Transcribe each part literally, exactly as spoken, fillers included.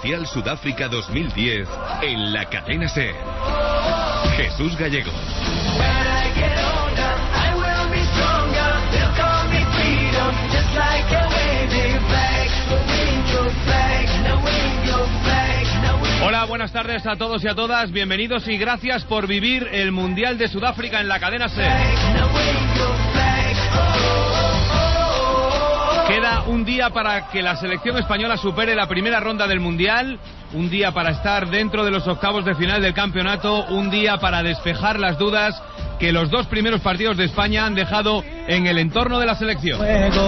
Especial Sudáfrica dos mil diez en la cadena SER. Jesús Gallego. Hola, buenas tardes a todos y a todas, bienvenidos y gracias por vivir el Mundial de Sudáfrica en la cadena SER. Queda un día para que la selección española supere la primera ronda del Mundial, un día para estar dentro de los octavos de final del campeonato, un día para despejar las dudas que los dos primeros partidos de España han dejado en el entorno de la selección.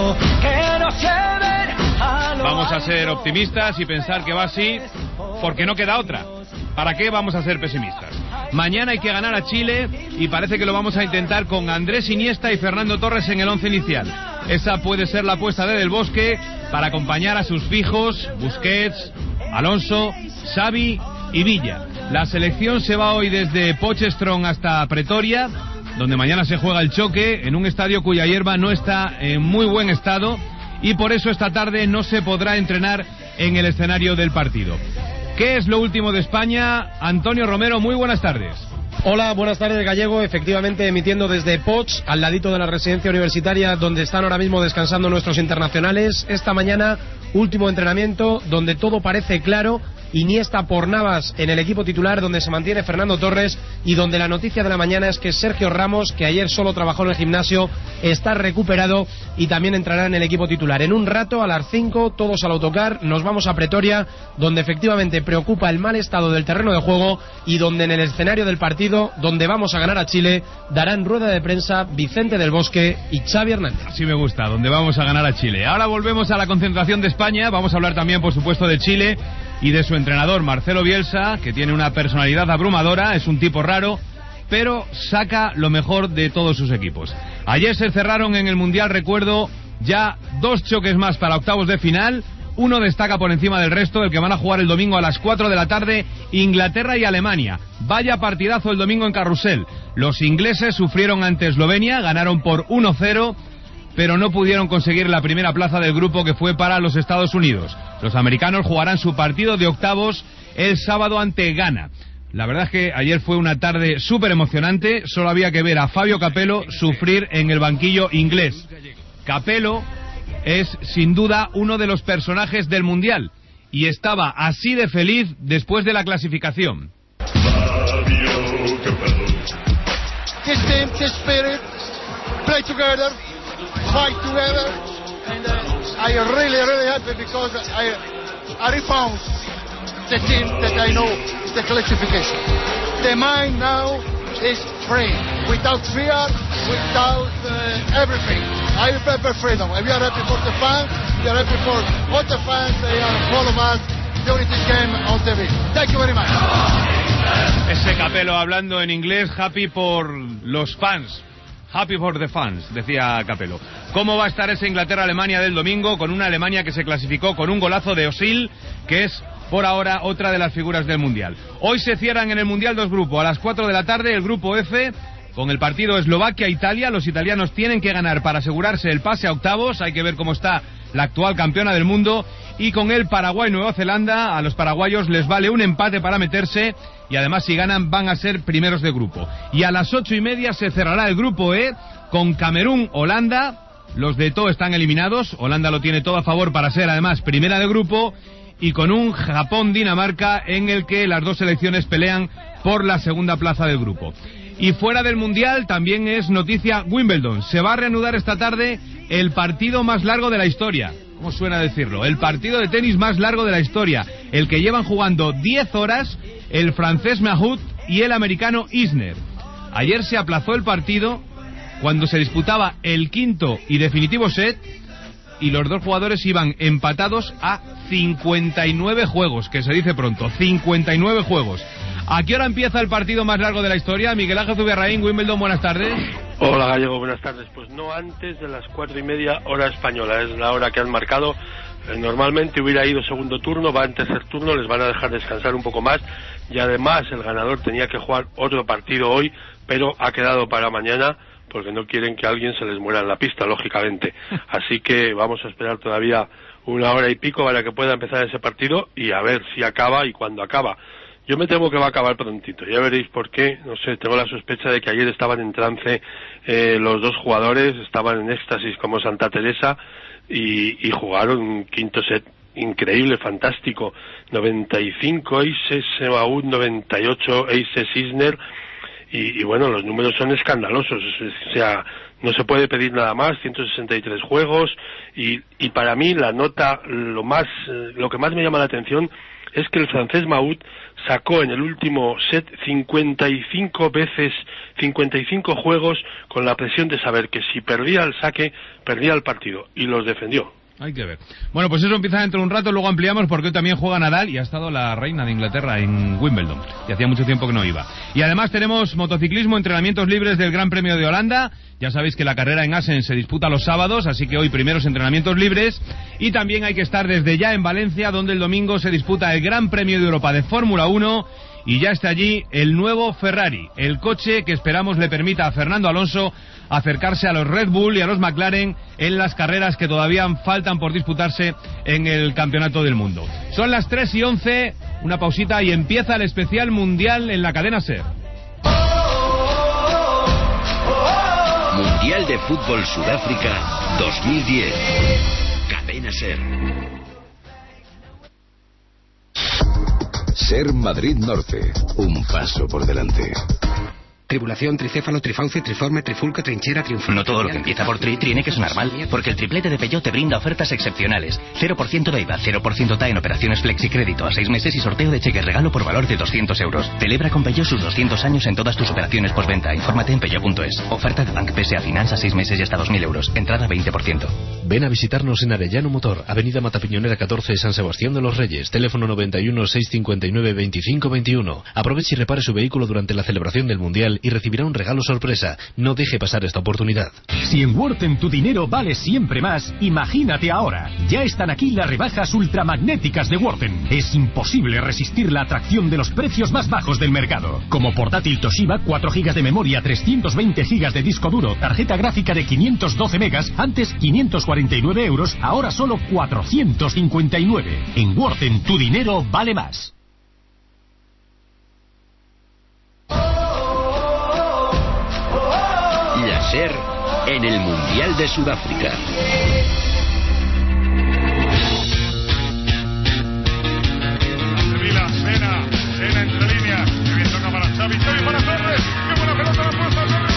Vamos a ser optimistas y pensar que va así, porque no queda otra. ¿Para qué vamos a ser pesimistas? Mañana hay que ganar a Chile y parece que lo vamos a intentar con Andrés Iniesta y Fernando Torres en el once inicial. Esa puede ser la apuesta de Del Bosque para acompañar a sus fijos Busquets, Alonso, Xavi y Villa. La selección se va hoy desde Potchefstroom hasta Pretoria, donde mañana se juega el choque, en un estadio cuya hierba no está en muy buen estado y por eso esta tarde no se podrá entrenar en el escenario del partido. ¿Qué es lo último de España? Antonio Romero, muy buenas tardes. Hola, buenas tardes, Gallego. Efectivamente, emitiendo desde Poch, al ladito de la residencia universitaria donde están ahora mismo descansando nuestros internacionales. Esta mañana, último entrenamiento donde todo parece claro. Iniesta por Navas en el equipo titular, donde se mantiene Fernando Torres y donde la noticia de la mañana es que Sergio Ramos, que ayer solo trabajó en el gimnasio, está recuperado y también entrará en el equipo titular. En un rato, a las cinco, todos al autocar, nos vamos a Pretoria, donde efectivamente preocupa el mal estado del terreno de juego y donde en el escenario del partido, donde vamos a ganar a Chile, darán rueda de prensa Vicente del Bosque y Xavi Hernández. Así me gusta, donde vamos a ganar a Chile. Ahora volvemos a la concentración de España, vamos a hablar también, por supuesto, de Chile y de su entrenador Marcelo Bielsa, que tiene una personalidad abrumadora, es un tipo raro, pero saca lo mejor de todos sus equipos. Ayer se cerraron en el Mundial, recuerdo, ya dos choques más para octavos de final. Uno destaca por encima del resto, el que van a jugar el domingo a las cuatro de la tarde, Inglaterra y Alemania. Vaya partidazo el domingo en Carrusel. Los ingleses sufrieron ante Eslovenia, ganaron por uno cero, pero no pudieron conseguir la primera plaza del grupo, que fue para los Estados Unidos. Los americanos jugarán su partido de octavos el sábado ante Ghana. La verdad es que ayer fue una tarde súper emocionante, solo había que ver a Fabio Capello sufrir en el banquillo inglés. Capello es sin duda uno de los personajes del Mundial y estaba así de feliz después de la clasificación. This team, this spirit, play together, fight together, and uh, I really, really happy because I, I found the team that I know is the classification. The mind now is free, without fear, without uh, everything. I prefer freedom. We are happy for the fans, we are happy for all the fans, they are all of us during this game on T V. Thank you very much. Ese Capello hablando en inglés, happy por los fans. Happy for the fans, decía Capello. ¿Cómo va a estar esa Inglaterra-Alemania del domingo? Con una Alemania que se clasificó con un golazo de Özil, que es por ahora otra de las figuras del Mundial. Hoy se cierran en el Mundial dos grupos. A las cuatro de la tarde el grupo F, con el partido Eslovaquia-Italia. Los italianos tienen que ganar para asegurarse el pase a octavos. Hay que ver cómo está la actual campeona del mundo. Y con el Paraguay-Nueva Zelanda, a los paraguayos les vale un empate para meterse. Y además, si ganan, van a ser primeros de grupo. Y a las ocho y media se cerrará el grupo E con Camerún-Holanda. Los de Eto'o están eliminados. Holanda lo tiene todo a favor para ser, además, primera de grupo. Y con un Japón-Dinamarca en el que las dos selecciones pelean por la segunda plaza del grupo. Y fuera del Mundial también es noticia Wimbledon. Se va a reanudar esta tarde el partido más largo de la historia. ¿Cómo suena decirlo? El partido de tenis más largo de la historia. El que llevan jugando diez horas el francés Mahut y el americano Isner. Ayer se aplazó el partido cuando se disputaba el quinto y definitivo set y los dos jugadores iban empatados a cincuenta y nueve juegos, que se dice pronto, cincuenta y nueve juegos. ¿A qué hora empieza el partido más largo de la historia? Miguel Ángel Zubiarraín, Wimbledon, buenas tardes. Hola Gallego, buenas tardes. Pues no antes de las cuatro y media hora española, es la hora que han marcado. Normalmente hubiera ido segundo turno, va en tercer turno, les van a dejar descansar un poco más y además el ganador tenía que jugar otro partido hoy, pero ha quedado para mañana porque no quieren que alguien se les muera en la pista, lógicamente. Así que vamos a esperar todavía una hora y pico para que pueda empezar ese partido y a ver si acaba y cuándo acaba. Yo me temo que va a acabar prontito, ya veréis por qué. No sé, tengo la sospecha de que ayer estaban en trance eh, los dos jugadores, estaban en éxtasis como Santa Teresa y, y jugaron un quinto set increíble, fantástico, noventa y cinco aces Maud, noventa y ocho aces Isner, y, y bueno, los números son escandalosos, o sea, no se puede pedir nada más, ciento sesenta y tres juegos, y, y para mí la nota, lo más, lo que más me llama la atención es que el francés Maud sacó en el último set cincuenta y cinco veces, cincuenta y cinco juegos con la presión de saber que si perdía el saque, perdía el partido, y los defendió. Hay que ver. Bueno, pues eso empieza dentro de un rato, luego ampliamos porque hoy también juega Nadal y ha estado la reina de Inglaterra en Wimbledon, y hacía mucho tiempo que no iba. Y además tenemos motociclismo, entrenamientos libres del Gran Premio de Holanda. Ya sabéis que la carrera en Assen se disputa los sábados, así que hoy primeros entrenamientos libres. Y también hay que estar desde ya en Valencia, donde el domingo se disputa el Gran Premio de Europa de Fórmula uno. Y ya está allí el nuevo Ferrari, el coche que esperamos le permita a Fernando Alonso acercarse a los Red Bull y a los McLaren en las carreras que todavía faltan por disputarse en el Campeonato del Mundo. Son las tres y once, una pausita y empieza el especial mundial en la cadena SER. Mundial de Fútbol Sudáfrica dos mil diez. Cadena SER. SER Madrid Norte, un paso por delante. Tribulación, tricéfalo, trifauce, triforme, trifulco, trinchera, triunfo. No todo lo que empieza por tri tiene que sonar mal, porque el triplete de Peugeot te brinda ofertas excepcionales. cero por ciento de I V A, cero por ciento T A E en operaciones flexicrédito a seis meses y sorteo de cheque regalo por valor de doscientos euros. Celebra con Peugeot sus doscientos años en todas tus operaciones postventa. Infórmate en peugeot punto es. Oferta de Bank P S A Finance a seis meses y hasta dos mil euros. Entrada veinte por ciento. Ven a visitarnos en Arellano Motor, Avenida Matapiñonera catorce, San Sebastián de los Reyes. Teléfono noventa y uno, seiscientos cincuenta y nueve, veinticinco veintiuno. Aproveche y repare su vehículo durante la celebración del Mundial y recibirá un regalo sorpresa. No deje pasar esta oportunidad. Si en Worten tu dinero vale siempre más, imagínate ahora. Ya están aquí las rebajas ultramagnéticas de Worten. Es imposible resistir la atracción de los precios más bajos del mercado. Como portátil Toshiba, cuatro gigas de memoria, trescientos veinte gigas de disco duro, tarjeta gráfica de quinientos doce megas, antes quinientos cuarenta y nueve euros, ahora solo cuatrocientos cincuenta y nueve. En Worten tu dinero vale más. La SER en el Mundial de Sudáfrica. Sevilla, Sena, Sena entre líneas. Que bien toca para Xavi, Xavi para Torres. Qué buena pelota la puesta Torres.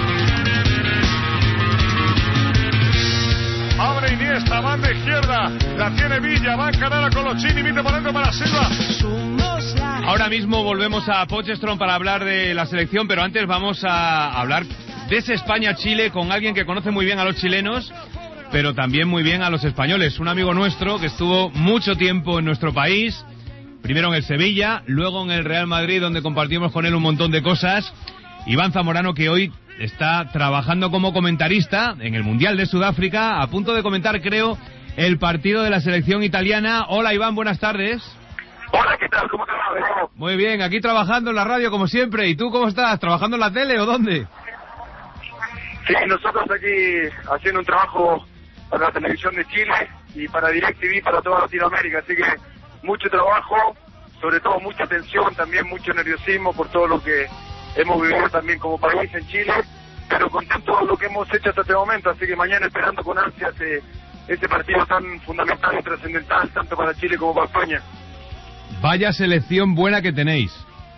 Abre Iniesta, banda izquierda. La tiene Villa, va a encarar a Colochini, mete por dentro para Silva. Ahora mismo volvemos a Potchefstroom para hablar de la selección, pero antes vamos a hablar de ese España-Chile con alguien que conoce muy bien a los chilenos, pero también muy bien a los españoles. Un amigo nuestro que estuvo mucho tiempo en nuestro país, primero en el Sevilla, luego en el Real Madrid, donde compartimos con él un montón de cosas. Iván Zamorano, que hoy está trabajando como comentarista en el Mundial de Sudáfrica, a punto de comentar, creo, el partido de la selección italiana. Hola Iván, buenas tardes. Hola, ¿qué tal? ¿Cómo te va? Muy bien, aquí trabajando en la radio como siempre. ¿Y tú cómo estás? ¿Trabajando en la tele o dónde? Sí, nosotros aquí haciendo un trabajo para la televisión de Chile y para DirecTV, para toda Latinoamérica, así que mucho trabajo, sobre todo mucha tensión, también mucho nerviosismo por todo lo que hemos vivido también como país en Chile, pero con todo lo que hemos hecho hasta este momento, así que mañana esperando con ansias ese, ese partido tan fundamental y trascendental, tanto para Chile como para España. Vaya selección buena que tenéis.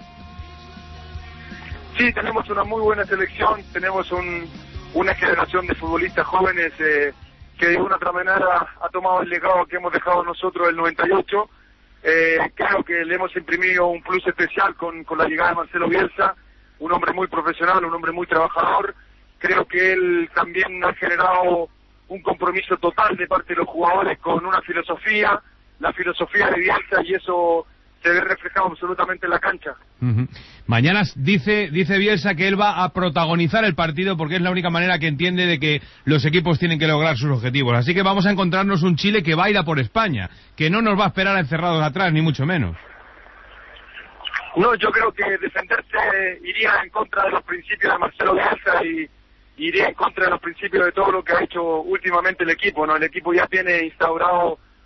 Sí, tenemos una muy buena selección, tenemos un, una generación de futbolistas jóvenes eh, que de una otra manera ha tomado el legado que hemos dejado nosotros del noventa y ocho. Eh, creo que le hemos imprimido un plus especial con, con la llegada de Marcelo Bielsa, un hombre muy profesional, un hombre muy trabajador. Creo que él también ha generado un compromiso total de parte de los jugadores con una filosofía, la filosofía de Bielsa, y eso se ve reflejado absolutamente en la cancha. Uh-huh. Mañana dice dice Bielsa que él va a protagonizar el partido porque es la única manera que entiende de que los equipos tienen que lograr sus objetivos. Así que vamos a encontrarnos un Chile que va a ir a por España, que no nos va a esperar encerrados atrás, ni mucho menos. No, yo creo que defenderse iría en contra de los principios de Marcelo Bielsa y iría en contra de los principios de todo lo que ha hecho últimamente el equipo, ¿no? El equipo ya tiene instaurado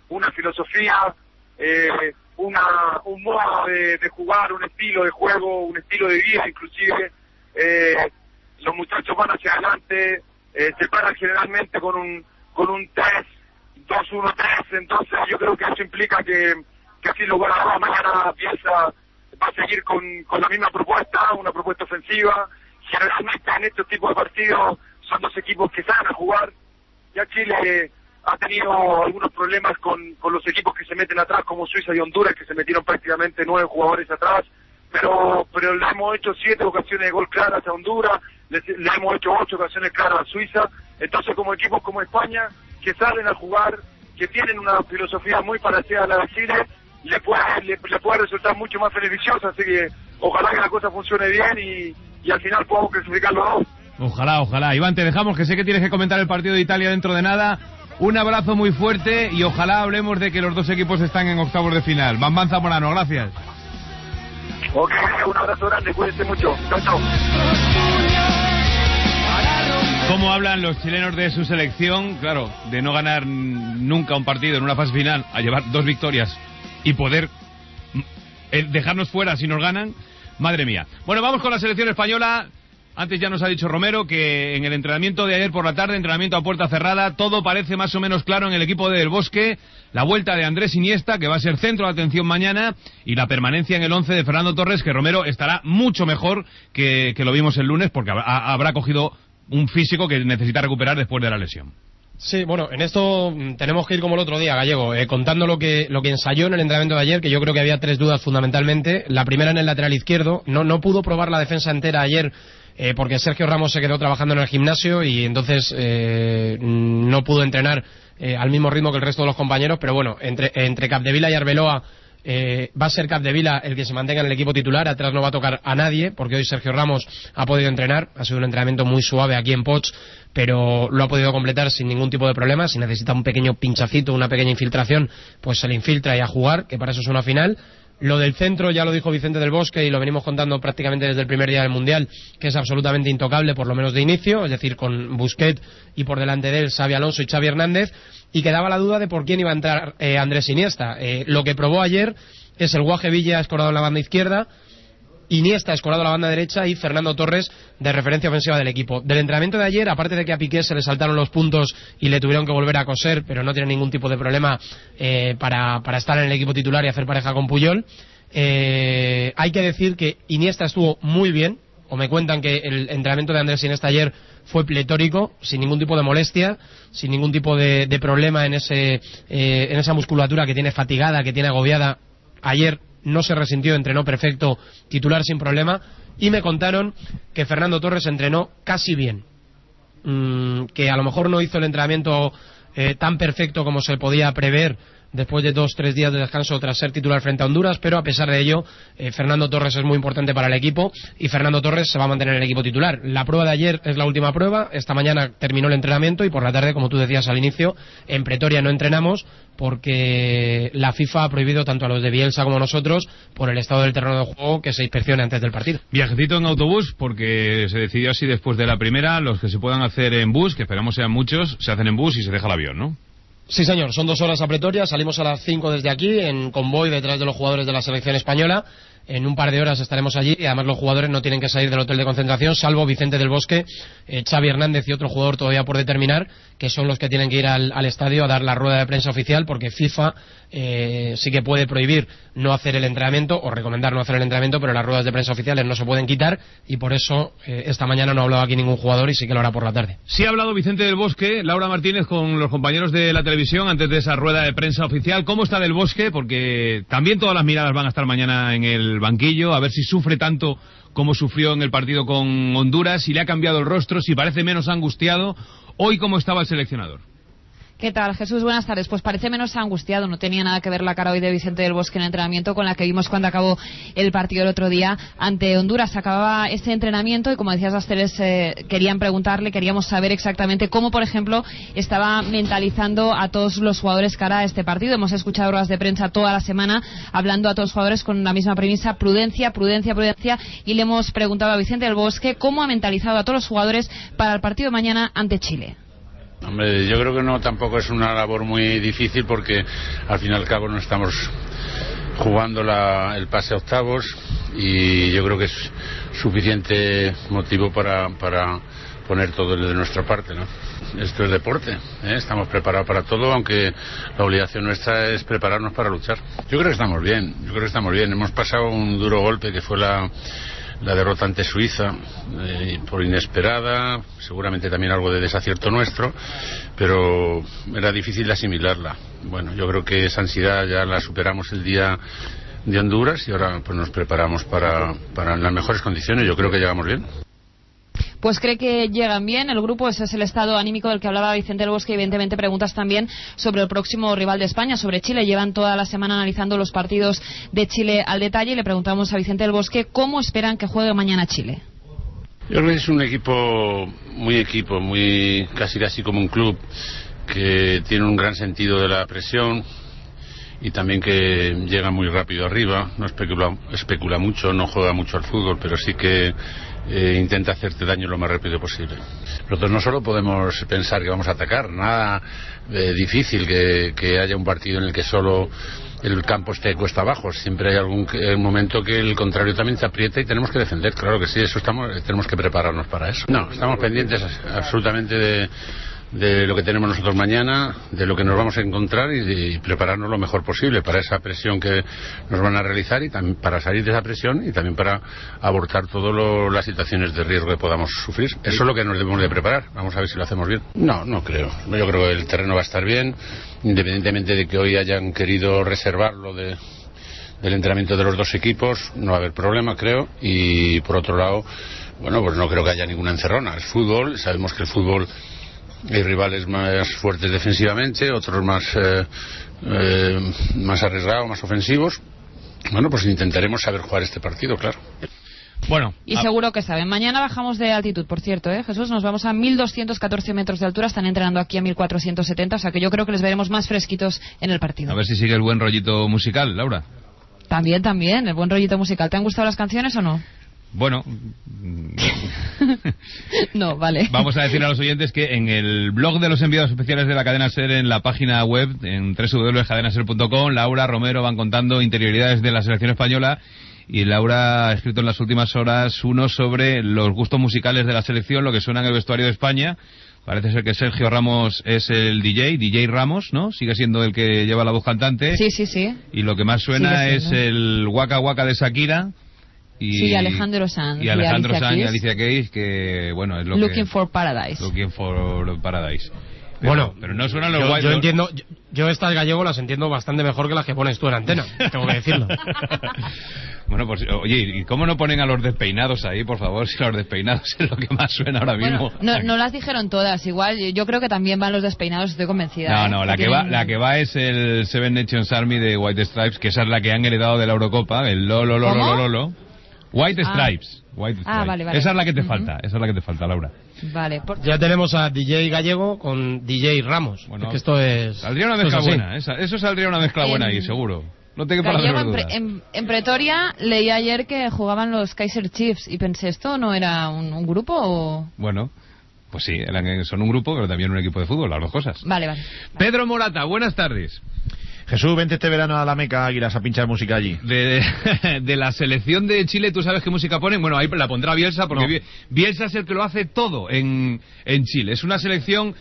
una filosofía, eh, una, un modo de, de jugar, un estilo de juego, un estilo de vida inclusive. Eh, los muchachos van hacia adelante, eh, se paran generalmente con un con un tres, dos uno tres, entonces yo creo que eso implica que, que así lo van a dar. Mañana piensa, va a seguir con, con la misma propuesta, una propuesta ofensiva. Generalmente en estos tipos de partidos son dos equipos que saben jugar. Ya Chile ha tenido algunos problemas con, con los equipos que se meten atrás, como Suiza y Honduras, que se metieron prácticamente nueve jugadores atrás, pero pero le hemos hecho siete ocasiones de gol claras a Honduras, le, le hemos hecho ocho ocasiones claras a Suiza. Entonces, como equipos como España, que salen a jugar, que tienen una filosofía muy parecida a la de Chile, le puede, le, le puede resultar mucho más beneficiosa. Así que ojalá que la cosa funcione bien y, y al final podamos clasificar los dos. Ojalá, ojalá. Iván, te dejamos, que sé que tienes que comentar el partido de Italia dentro de nada. Un abrazo muy fuerte y ojalá hablemos de que los dos equipos están en octavos de final. Bambán Zamorano, gracias. Ok, un abrazo grande, cuídense mucho. Chao, chao. ¿Cómo hablan los chilenos de su selección? Claro, de no ganar nunca un partido en una fase final, a llevar dos victorias y poder dejarnos fuera si nos ganan. Madre mía. Bueno, vamos con la selección española. Antes ya nos ha dicho Romero que en el entrenamiento de ayer por la tarde, entrenamiento a puerta cerrada, todo parece más o menos claro en el equipo de Del Bosque. La vuelta de Andrés Iniesta, que va a ser centro de atención mañana, y la permanencia en el once de Fernando Torres, que Romero estará mucho mejor que, que lo vimos el lunes, porque habrá, habrá cogido un físico que necesita recuperar después de la lesión. Sí, bueno, en esto tenemos que ir como el otro día, Gallego, eh, contando lo que lo que ensayó en el entrenamiento de ayer, que yo creo que había tres dudas fundamentalmente. La primera en el lateral izquierdo, no no pudo probar la defensa entera ayer, eh, porque Sergio Ramos se quedó trabajando en el gimnasio y entonces eh, no pudo entrenar eh, al mismo ritmo que el resto de los compañeros, pero bueno, entre, entre Capdevila y Arbeloa, Eh, va a ser Capdevila el que se mantenga en el equipo titular. Atrás no va a tocar a nadie, porque hoy Sergio Ramos ha podido entrenar, ha sido un entrenamiento muy suave aquí en Poch, pero lo ha podido completar sin ningún tipo de problema. Si necesita un pequeño pinchacito, una pequeña infiltración, pues se le infiltra y a jugar, que para eso es una final. Lo del centro ya lo dijo Vicente del Bosque y lo venimos contando prácticamente desde el primer día del Mundial, que es absolutamente intocable, por lo menos de inicio, es decir, con Busquets y por delante de él Xabi Alonso y Xavi Hernández, y quedaba la duda de por quién iba a entrar eh, Andrés Iniesta. Eh, lo que probó ayer es el Guaje Villa escorado en la banda izquierda, Iniesta escorado a la banda derecha y Fernando Torres de referencia ofensiva del equipo. Del entrenamiento de ayer, aparte de que a Piqué se le saltaron los puntos y le tuvieron que volver a coser, pero no tiene ningún tipo de problema eh, para, para estar en el equipo titular y hacer pareja con Puyol, eh, hay que decir que Iniesta estuvo muy bien, o me cuentan que el entrenamiento de Andrés Iniesta ayer fue pletórico, sin ningún tipo de molestia, sin ningún tipo de, de problema en, ese, eh, en esa musculatura que tiene fatigada, que tiene agobiada. Ayer no se resintió, entrenó perfecto, titular sin problema, y me contaron que Fernando Torres entrenó casi bien, mm, que a lo mejor no hizo el entrenamiento eh, tan perfecto como se podía prever después de dos tres días de descanso tras ser titular frente a Honduras, pero a pesar de ello eh, Fernando Torres es muy importante para el equipo y Fernando Torres se va a mantener en el equipo titular. La prueba de ayer es la última prueba, esta mañana terminó el entrenamiento y por la tarde, como tú decías al inicio, en Pretoria no entrenamos porque la FIFA ha prohibido tanto a los de Bielsa como a nosotros, por el estado del terreno de juego, que se inspeccione antes del partido. Viajecito en autobús, porque se decidió así después de la primera. Los que se puedan hacer en bus, que esperamos sean muchos, se hacen en bus y se deja el avión, ¿no? Sí, señor, son dos horas a Pretoria, salimos a las cinco desde aquí, en convoy detrás de los jugadores de la selección española. En un par de horas estaremos allí y además los jugadores no tienen que salir del hotel de concentración, salvo Vicente del Bosque, eh, Xavi Hernández y otro jugador todavía por determinar, que son los que tienen que ir al, al estadio a dar la rueda de prensa oficial, porque FIFA eh, sí que puede prohibir no hacer el entrenamiento o recomendar no hacer el entrenamiento, pero las ruedas de prensa oficiales no se pueden quitar y por eso eh, esta mañana no ha hablado aquí ningún jugador y sí que lo hará por la tarde. Sí ha hablado Vicente del Bosque, Laura Martínez con los compañeros de la televisión antes de esa rueda de prensa oficial. ¿Cómo está del Bosque? Porque también todas las miradas van a estar mañana en el banquillo, a ver si sufre tanto como sufrió en el partido con Honduras, si le ha cambiado el rostro, si parece menos angustiado. Hoy, ¿cómo estaba el seleccionador? ¿Qué tal, Jesús? Buenas tardes. Pues parece menos angustiado. No tenía nada que ver la cara hoy de Vicente del Bosque en el entrenamiento con la que vimos cuando acabó el partido el otro día ante Honduras. Acababa ese entrenamiento y, como decías, Asteres, eh, querían preguntarle, queríamos saber exactamente cómo, por ejemplo, estaba mentalizando a todos los jugadores cara a este partido. Hemos escuchado ruedas de prensa toda la semana hablando a todos los jugadores con la misma premisa: prudencia, prudencia, prudencia. Y le hemos preguntado a Vicente del Bosque cómo ha mentalizado a todos los jugadores para el partido de mañana ante Chile. Hombre, yo creo que no, tampoco es una labor muy difícil porque al fin y al cabo no estamos jugando la, el pase a octavos y yo creo que es suficiente motivo para, para poner todo de nuestra parte, ¿no? Esto es deporte, ¿eh? Estamos preparados para todo, aunque la obligación nuestra es prepararnos para luchar. Yo creo que estamos bien, yo creo que estamos bien. Hemos pasado un duro golpe que fue la, la derrota ante Suiza, eh, por inesperada, seguramente también algo de desacierto nuestro, pero era difícil asimilarla. Bueno, yo creo que esa ansiedad ya la superamos el día de Honduras y ahora pues nos preparamos para, para en las mejores condiciones. Yo creo que llegamos bien. Pues cree que llegan bien el grupo, ese es el estado anímico del que hablaba Vicente del Bosque. Evidentemente preguntas también sobre el próximo rival de España, sobre Chile. Llevan toda la semana analizando los partidos de Chile al detalle y le preguntamos a Vicente del Bosque cómo esperan que juegue mañana Chile. Yo creo que es un equipo muy equipo, muy casi casi como un club que tiene un gran sentido de la presión y también que llega muy rápido arriba, no especula, especula mucho, no juega mucho al fútbol, pero sí que Eh, intenta hacerte daño lo más rápido posible. Nosotros no solo podemos pensar que vamos a atacar, nada eh, difícil que, que haya un partido en el que solo el campo esté cuesta abajo. Siempre hay algún eh, momento que el contrario también te aprieta y tenemos que defender, claro que sí, eso estamos, tenemos que prepararnos para eso. No, estamos pendientes absolutamente de de lo que tenemos nosotros mañana, de lo que nos vamos a encontrar y, y prepararnos lo mejor posible para esa presión que nos van a realizar y también para salir de esa presión y también para abortar todas las situaciones de riesgo que podamos sufrir. Eso es lo que nos debemos de preparar. Vamos a ver si lo hacemos bien. No, no creo. Yo creo que el terreno va a estar bien, independientemente de que hoy hayan querido reservarlo de, del entrenamiento de los dos equipos, no va a haber problema, creo. Y por otro lado, bueno, pues no creo que haya ninguna encerrona. Es fútbol, sabemos que el fútbol hay rivales más fuertes defensivamente, otros más eh, eh, más arriesgados, más ofensivos. Bueno, pues intentaremos saber jugar este partido, claro. Bueno, y a... seguro que saben. Mañana bajamos de altitud, por cierto, ¿eh, Jesús? Nos vamos a mil doscientos catorce metros de altura. Están entrenando aquí a mil cuatrocientos setenta, o sea que yo creo que les veremos más fresquitos en el partido. A ver si sigue el buen rollito musical, Laura. También, también, el buen rollito musical. ¿Te han gustado las canciones o no? Bueno, no, vale. Vamos a decir a los oyentes que en el blog de los enviados especiales de la cadena SER, en la página web, en doble u doble u doble u punto cadena ser punto com, Laura, Romero van contando interioridades de la selección española y Laura ha escrito en las últimas horas uno sobre los gustos musicales de la selección, lo que suena en el vestuario de España. Parece ser que Sergio Ramos es el D J, D J Ramos, ¿no? Sigue siendo el que lleva la voz cantante. Sí, sí, sí. Y lo que más suena es el Waka Waka de Shakira. Y, sí, Alejandro Sanz. Y Alejandro y Sanz y Alicia Keys, que bueno, es lo Looking que... for Paradise. Looking for Paradise. Pero, bueno, pero no suenan los yo, guay, yo ¿no? entiendo, yo, yo estas gallego las entiendo bastante mejor que las que pones tú en antena, tengo que decirlo. Bueno, pues oye, ¿y cómo no ponen a los despeinados ahí, por favor? Si los despeinados es lo que más suena ahora mismo. Bueno, no, no las dijeron todas, igual yo creo que también van los despeinados, estoy convencida. No, ¿eh? no, la que, tienen... va, la que va es el Seven Nations Army de White Stripes, que esa es la que han heredado de la Eurocopa, el lo lo lo lo lo lo. White ah. Stripes. White Stripes. Ah, vale, vale. Esa es la que te uh-huh. falta, esa es la que te falta, Laura. Vale. Por... Ya tenemos a D J Gallego con D J Ramos. Bueno, es que esto es... Saldría una mezcla buena, esa, eso saldría una mezcla en... buena ahí, seguro. No te quepa la menor duda. En, en, en Pretoria leí ayer que jugaban los Kaiser Chiefs y pensé, ¿esto no era un, un grupo o...? Bueno, pues sí, son un grupo, pero también un equipo de fútbol, las dos cosas. Vale, vale. Pedro Morata, buenas tardes. Jesús, vente este verano a la Meca Águilas a pinchar música allí. De, de, de la selección de Chile, ¿tú sabes qué música ponen? Bueno, ahí la pondrá Bielsa, porque no. Bielsa es el que lo hace todo en, en Chile. Es una selección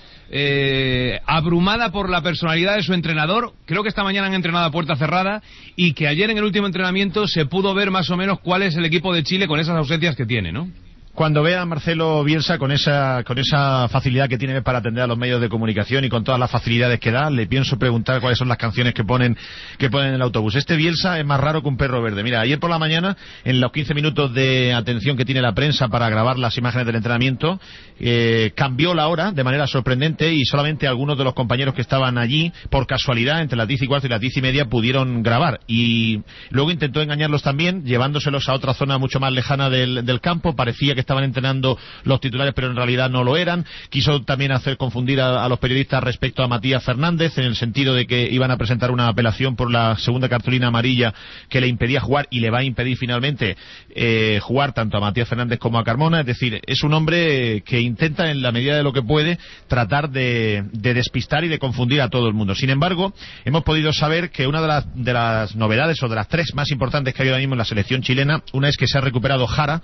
eh, abrumada por la personalidad de su entrenador. Creo que esta mañana han entrenado a puerta cerrada y que ayer en el último entrenamiento se pudo ver más o menos cuál es el equipo de Chile con esas ausencias que tiene, ¿no? Cuando vea a Marcelo Bielsa con esa con esa facilidad que tiene para atender a los medios de comunicación y con todas las facilidades que da, le pienso preguntar cuáles son las canciones que ponen que ponen en el autobús. Este Bielsa es más raro que un perro verde. Mira, ayer por la mañana, en los quince minutos de atención que tiene la prensa para grabar las imágenes del entrenamiento, eh, cambió la hora de manera sorprendente y solamente algunos de los compañeros que estaban allí, por casualidad, entre las diez y cuarto y las diez y media, pudieron grabar. Y luego intentó engañarlos también, llevándoselos a otra zona mucho más lejana del, del campo. Parecía que estaban entrenando los titulares, pero en realidad no lo eran. Quiso también hacer confundir a, a los periodistas respecto a Matías Fernández, en el sentido de que iban a presentar una apelación por la segunda cartulina amarilla que le impedía jugar y le va a impedir finalmente eh, jugar tanto a Matías Fernández como a Carmona. Es decir, es un hombre que intenta en la medida de lo que puede tratar de, de despistar y de confundir a todo el mundo. Sin embargo, hemos podido saber que una de las, de las novedades o de las tres más importantes que hay ahora mismo en la selección chilena, una es que se ha recuperado Jara,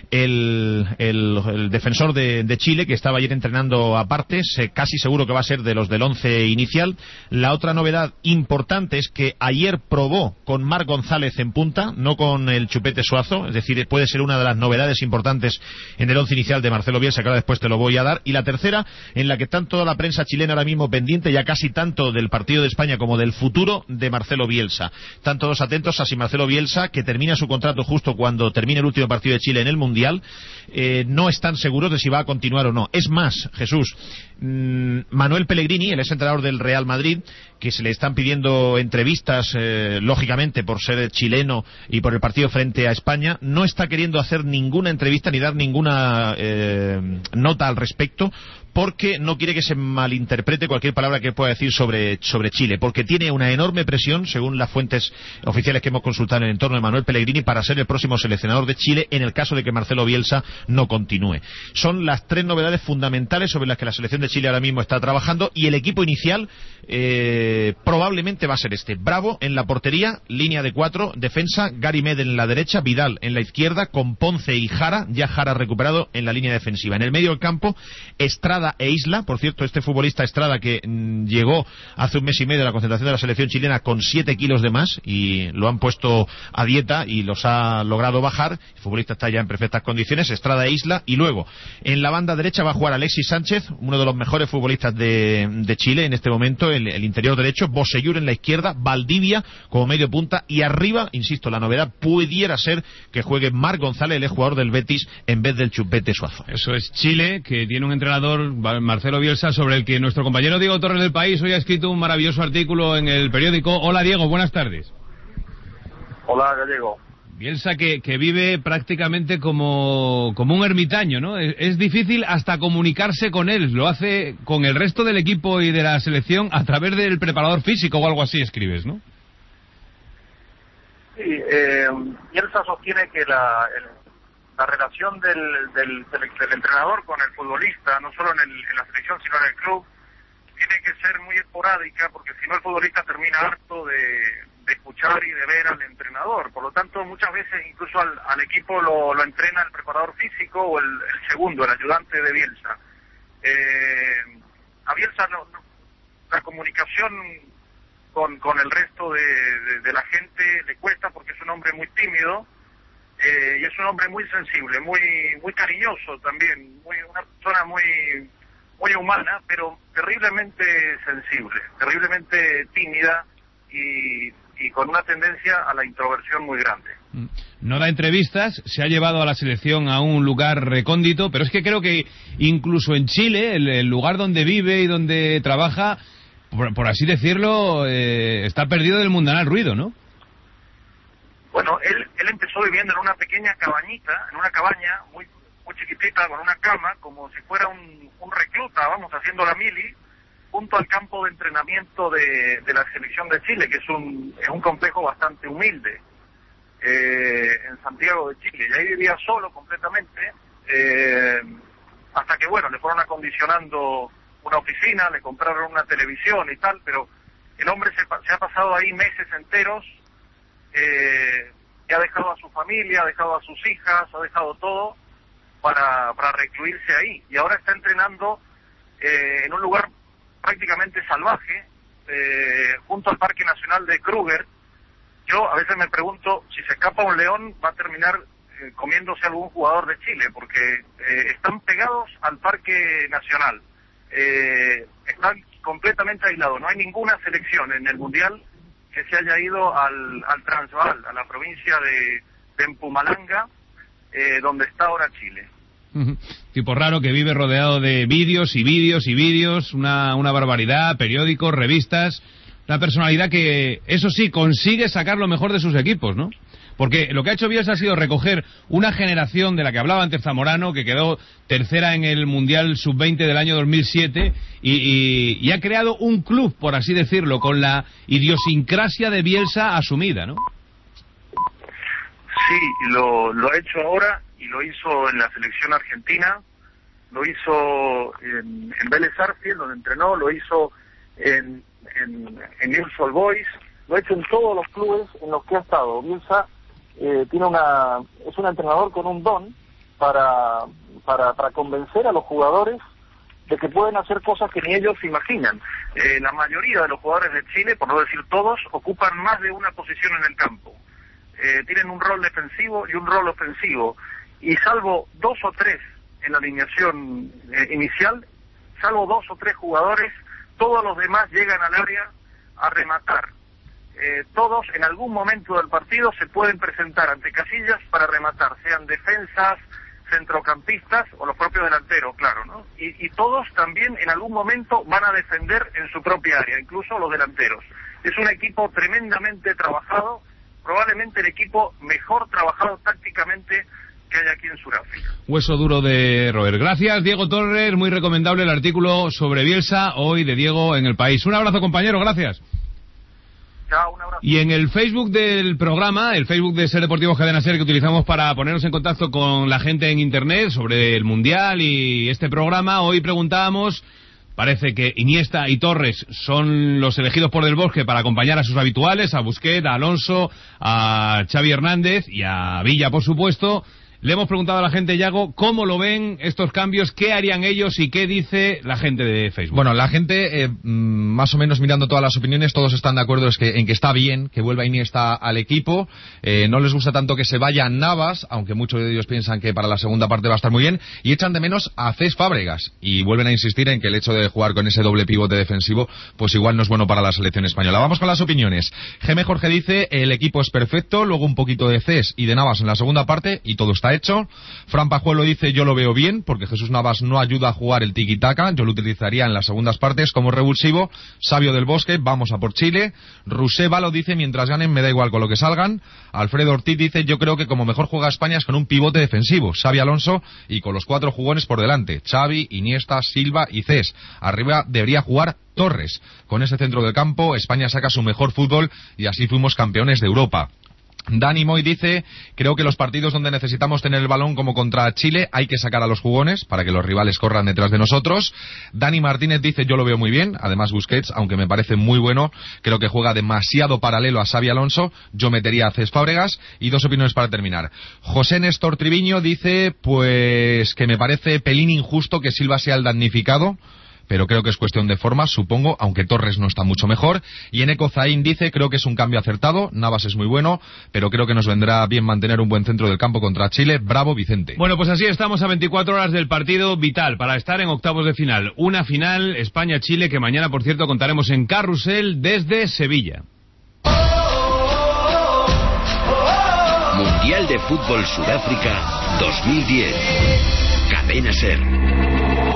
El, el, el defensor de, de Chile, que estaba ayer entrenando aparte, se, casi seguro que va a ser de los del once inicial. La otra novedad importante es que ayer probó con Marc González en punta, no con el Chupete Suazo, es decir, puede ser una de las novedades importantes en el once inicial de Marcelo Bielsa, que ahora después te lo voy a dar. Y la tercera, en la que está toda la prensa chilena ahora mismo pendiente, ya casi tanto del partido de España como del futuro de Marcelo Bielsa. Están todos atentos a si Marcelo Bielsa, que termina su contrato justo cuando termine el último partido de Chile en el Mundial, Eh, no están seguros de si va a continuar o no. Es más, Jesús, mmm, Manuel Pellegrini, el ex entrenador del Real Madrid, que se le están pidiendo entrevistas, eh, lógicamente por ser chileno y por el partido frente a España, no está queriendo hacer ninguna entrevista ni dar ninguna eh, nota al respecto, porque no quiere que se malinterprete cualquier palabra que pueda decir sobre, sobre Chile, porque tiene una enorme presión, según las fuentes oficiales que hemos consultado en el entorno de Manuel Pellegrini, para ser el próximo seleccionador de Chile en el caso de que Marcelo Bielsa no continúe. Son las tres novedades fundamentales sobre las que la selección de Chile ahora mismo está trabajando, y el equipo inicial eh, probablemente va a ser este: Bravo en la portería, línea de cuatro, defensa, Gary Medel en la derecha, Vidal en la izquierda, con Ponce y Jara, ya Jara recuperado en la línea defensiva. En el medio del campo, Estrada e Isla. Por cierto, este futbolista Estrada, que mmm, llegó hace un mes y medio a la concentración de la selección chilena con siete kilos de más, y lo han puesto a dieta y los ha logrado bajar. El futbolista está ya en perfectas condiciones, Estrada e Isla. Y luego, en la banda derecha va a jugar Alexis Sánchez, uno de los mejores futbolistas de, de Chile en este momento, el, el interior derecho, Bosellur en la izquierda, Valdivia como medio punta, y arriba, insisto, la novedad pudiera ser que juegue Marc González, el jugador del Betis, en vez del Chupete Suazo. Eso es Chile, que tiene un entrenador, Marcelo Bielsa, sobre el que nuestro compañero Diego Torres del País hoy ha escrito un maravilloso artículo en el periódico. Hola Diego, buenas tardes. Hola Gallego. Bielsa que, que vive prácticamente como, como un ermitaño, ¿no? Es, es difícil hasta comunicarse con él, lo hace con el resto del equipo y de la selección a través del preparador físico o algo así, escribes, ¿no? Sí, eh, Bielsa sostiene que la... El... la relación del, del, del, del entrenador con el futbolista, no solo en, el, en la selección sino en el club, tiene que ser muy esporádica, porque si no el futbolista termina harto de, de escuchar y de ver al entrenador. Por lo tanto, muchas veces incluso al, al equipo lo, lo entrena el preparador físico o el, el segundo, el ayudante de Bielsa. Eh, a Bielsa no, no, la comunicación con, con el resto de, de, de la gente le cuesta, porque es un hombre muy tímido. Eh, y es un hombre muy sensible, muy muy cariñoso también, muy una persona muy muy humana, pero terriblemente sensible, terriblemente tímida y, y con una tendencia a la introversión muy grande. No da entrevistas, se ha llevado a la selección a un lugar recóndito, pero es que creo que incluso en Chile, el, el lugar donde vive y donde trabaja, por, por así decirlo, eh, está perdido del mundanal ruido, ¿no? Bueno, él, él empezó viviendo en una pequeña cabañita, en una cabaña muy muy chiquitita, con una cama, como si fuera un, un recluta, vamos, haciendo la mili, junto al campo de entrenamiento de, de la selección de Chile, que es un, es un complejo bastante humilde, eh, en Santiago de Chile. Y ahí vivía solo completamente, eh, hasta que, bueno, le fueron acondicionando una oficina, le compraron una televisión y tal, pero el hombre se, se ha pasado ahí meses enteros, eh, y ha dejado a su familia, ha dejado a sus hijas, ha dejado todo para, para recluirse ahí. Y ahora está entrenando eh, en un lugar prácticamente salvaje, eh, junto al Parque Nacional de Kruger. Yo a veces me pregunto, si se escapa un león, va a terminar eh, comiéndose algún jugador de Chile, porque eh, están pegados al Parque Nacional. Eh, están completamente aislados. No hay ninguna selección en el Mundial que se haya ido al, al Transvaal, a la provincia de, de Mpumalanga, eh, donde está ahora Chile. Uh-huh. Tipo raro que vive rodeado de vídeos y vídeos y vídeos, una, una barbaridad, periódicos, revistas, una personalidad que, eso sí, consigue sacar lo mejor de sus equipos, ¿no? Porque lo que ha hecho Bielsa ha sido recoger una generación de la que hablaba antes Zamorano, que quedó tercera en el Mundial sub veinte del año dos mil siete, y, y, y ha creado un club, por así decirlo, con la idiosincrasia de Bielsa asumida, ¿no? Sí, lo, lo ha hecho ahora y lo hizo en la selección argentina, lo hizo en, en Vélez Sarsfield, donde entrenó, lo hizo en, en, en Newell's Old Boys, lo ha hecho en todos los clubes en los que ha estado. Bielsa eh, tiene una, es un entrenador con un don para, para, para convencer a los jugadores de que pueden hacer cosas que ni ellos se imaginan. Eh, la mayoría de los jugadores de Chile, por no decir todos, ocupan más de una posición en el campo. Eh, tienen un rol defensivo y un rol ofensivo, y salvo dos o tres en la alineación eh, inicial, salvo dos o tres jugadores, todos los demás llegan al área a rematar. Eh, todos en algún momento del partido se pueden presentar ante Casillas para rematar, sean defensas, centrocampistas o los propios delanteros, claro, ¿no? Y, y todos también en algún momento van a defender en su propia área, incluso los delanteros. Es un equipo tremendamente trabajado, probablemente el equipo mejor trabajado tácticamente que hay aquí en Sudáfrica. Hueso duro de roer. Gracias, Diego Torres. Muy recomendable el artículo sobre Bielsa hoy de Diego en El País. Un abrazo, compañero. Gracias. Chao, un abrazo. Y en el Facebook del programa, el Facebook de Ser Deportivo Cadena Ser, que utilizamos para ponernos en contacto con la gente en Internet sobre el Mundial y este programa, hoy preguntábamos... Parece que Iniesta y Torres son los elegidos por Del Bosque para acompañar a sus habituales, a Busquets, a Alonso, a Xavi Hernández y a Villa, por supuesto. Le hemos preguntado a la gente, Yago, cómo lo ven estos cambios, qué harían ellos y qué dice la gente de Facebook. Bueno, la gente, eh, más o menos mirando todas las opiniones, todos están de acuerdo es que, en que está bien que vuelva Iniesta al equipo. Eh, no les gusta tanto que se vaya Navas, aunque muchos de ellos piensan que para la segunda parte va a estar muy bien, y echan de menos a Cés Fábregas. Y vuelven a insistir en que el hecho de jugar con ese doble pivote defensivo, pues igual no es bueno para la selección española. Vamos con las opiniones. Geme Jorge dice, el equipo es perfecto, luego un poquito de Cés y de Navas en la segunda parte, y todo está hecho. Fran Pajuelo dice, yo lo veo bien, porque Jesús Navas no ayuda a jugar el tiki-taka, yo lo utilizaría en las segundas partes como revulsivo. Sabio del Bosque, vamos a por Chile. Rusé Valo dice, mientras ganen me da igual con lo que salgan. Alfredo Ortiz dice, yo creo que como mejor juega España es con un pivote defensivo, Xavi Alonso, y con los cuatro jugones por delante, Xavi, Iniesta, Silva y Cés. Arriba debería jugar Torres. Con ese centro del campo, España saca su mejor fútbol y así fuimos campeones de Europa. Dani Moy dice, creo que los partidos donde necesitamos tener el balón como contra Chile hay que sacar a los jugones para que los rivales corran detrás de nosotros. Dani Martínez dice, yo lo veo muy bien, además Busquets, aunque me parece muy bueno, creo que juega demasiado paralelo a Xavi Alonso, yo metería a Cés Fábregas. Y dos opiniones para terminar. José Néstor Triviño dice, pues que me parece pelín injusto que Silva sea el damnificado, pero creo que es cuestión de forma, supongo, aunque Torres no está mucho mejor. Y Eneco Zain dice, creo que es un cambio acertado, Navas es muy bueno, pero creo que nos vendrá bien mantener un buen centro del campo contra Chile. Bravo, Vicente. Bueno, pues así estamos a veinticuatro horas del partido vital para estar en octavos de final. Una final España-Chile que mañana, por cierto, contaremos en Carrusel desde Sevilla. Mundial de Fútbol Sudáfrica dos mil diez. Cadena Ser.